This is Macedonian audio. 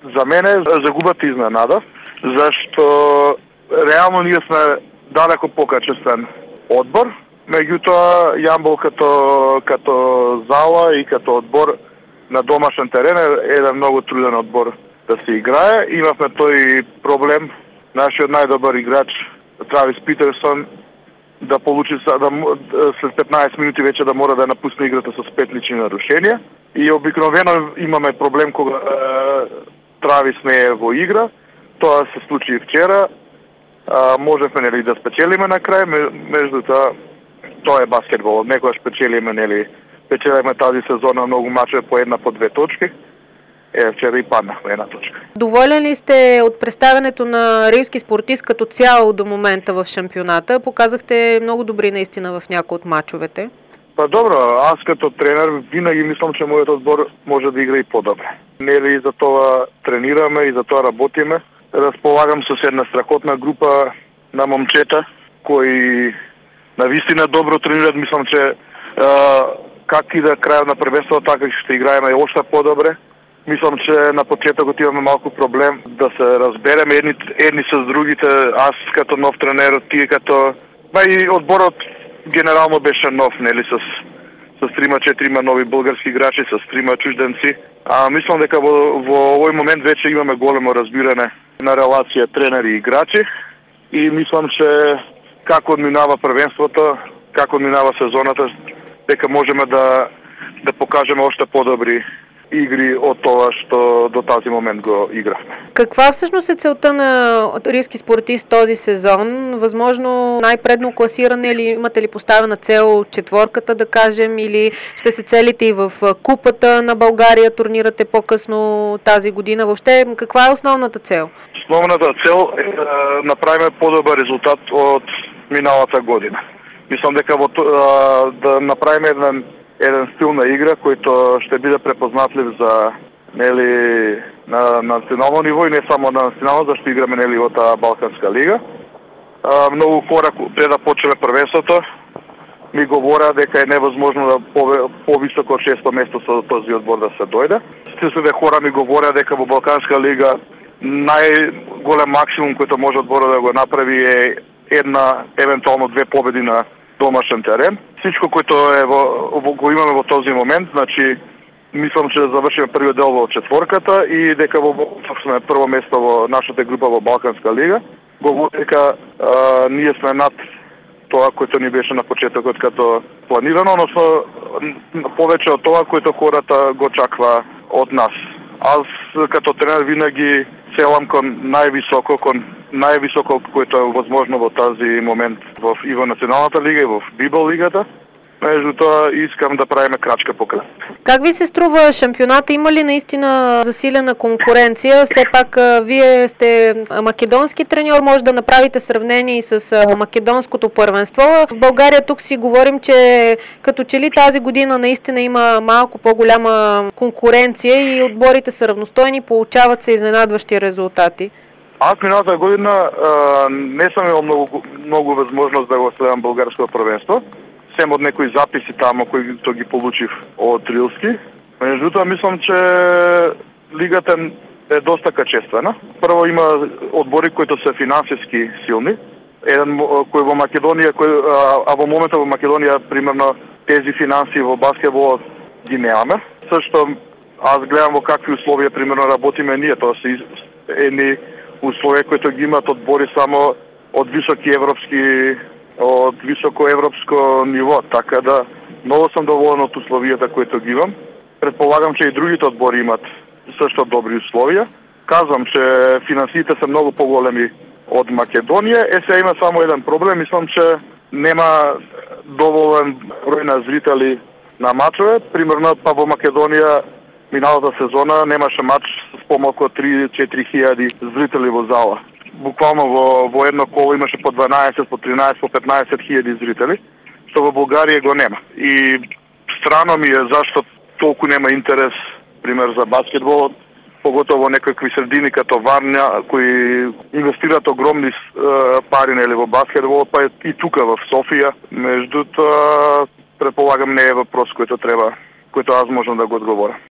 За мене загубата изненада, зашто реално ние сме далеко покачествен одбор. Меѓутоа, Јамбол като зала и като одбор на домашен терен е еден многу труден одбор да се играе. Имавме тој проблем, нашиот најдобар играч Травис Питерсон да получи след 15 минути веќе да мора да напусне играта со 5 лични нарушенија. И обикновено имаме проблем кога Травис не е во игра. Тоа се случи и вчера. Можевме нели да спечелиме на крај, меѓутоа тоа е баскетбол. Некогаш печелиме тази сезона многу мачове по една, по две точки. Вчера и паднахме една точка. Доволен ли сте от представянето на Рилски спортист като цяло до момента в шампионата? Показахте много добри наистина в някои от мачовете. Па добро, аз като тренер винаги мислам, че мојот одбор може да игра и по-добре. Нели за тоа тренираме и за тоа работиме. Располагам со една страхотна група на момчета кои навистина добро тренираат. Мислам, че как и да крајот на првенството, така ще играеме още по-добре. Мислам, че на почетокот имаме малку проблем да се разбереме едни с другите. Аз като нов тренер, тие като... и одборот генерално беше нов, нели, с 3-4 нови български играчи, с 3 чужденци. Мислам дека во овој момент веќе имаме големо разбиране на релација тренери и играчи. И мислам, че како одминава првенството, како одминава сезоната, дека можеме да покажеме още по-добри игри от това, що до този момент го играхме. Каква всъщност е целта на Рилски спортист този сезон? Възможно най-предно класиране или имате ли поставена цел четворката, да кажем, или ще се целите и в Купата на България, турнирате по-късно тази година? Въобще, каква е основната цел? Основната цел е да направим по-добър резултат от миналата година. Мислам дека да направим еден стил на игра, којто ще биде препознатлив за на национално ниво и не само на национално, зашто играме во таа Балканска лига. Многу хора пред да почне првенството ми говорат дека е невъзможно да по-високо од 6-то место со този одбор да се дојде. Стисливе хора ми говорат дека во Балканска лига најголем максимум којто може одборот да го направи е една, евентуално 2 победи на домашен терен. Всичко, което го имаме во този момент, значи мислам, че завършиме првиот дел во четворката и дека сме прво место во нашата група во Балканска лига. Говори дека ние сме над тоа което ни беше на почетокот като планирано, но повече од тоа което хората го чаква од нас. Аз като тренер винаги целам кон највисоко което е возможно во този момент и во Националната лига и во Библ лигата. Меѓутоа искам да правиме крачка по крачка. Как ви се струва шампионата? Има ли наистина засилена конкуренция? Все пак вие сте македонски треньор, може да направите сравнение и с македонското първенство. В България тук си говорим, че като че ли тази година наистина има малко по-голяма конкуренция и отборите са равностойни, получават се изненадващи резултати. Аз миналата година не съм имал много възможност да го следам българското първенство. Сем од некои записи тамо кои ги получив од Рилски. Меѓутоа мислам, че лигата е доста качествена. Прво има одбори кои се финансиски силни. Еден кој во Македонија, во момента во Македонија примерно тези финанси во баскетболот ги немаме. Сашто аз гледам во какви условија примерно работиме ние. Тоа се едни условија кои ги имат одбори само од високо европско ниво, така да много съм доволен от условията, които ги имам. Предполагам, че и другите отбори имат също добри условия. Казвам, че финансиите са много по-големи от Македония. Сега има само един проблем. Мислям, че нема доволен брой на зрители на мачове. Примерно во Македония миналата сезона немаше мач с по-малко 3-4 хиляди зрители во зала. Буквално во едно коло имаше по 12, по 13, по 15 хиляди зрители, што во Българија го нема. И странно ми е зашто толку нема интерес, пример, за баскетбол, поготово некакви средини като Варна, кои инвестират огромни пари во баскетбол, па и тука в Софија. Меѓутоа, предполагам, не е въпрос којто аз можам да го одговорам.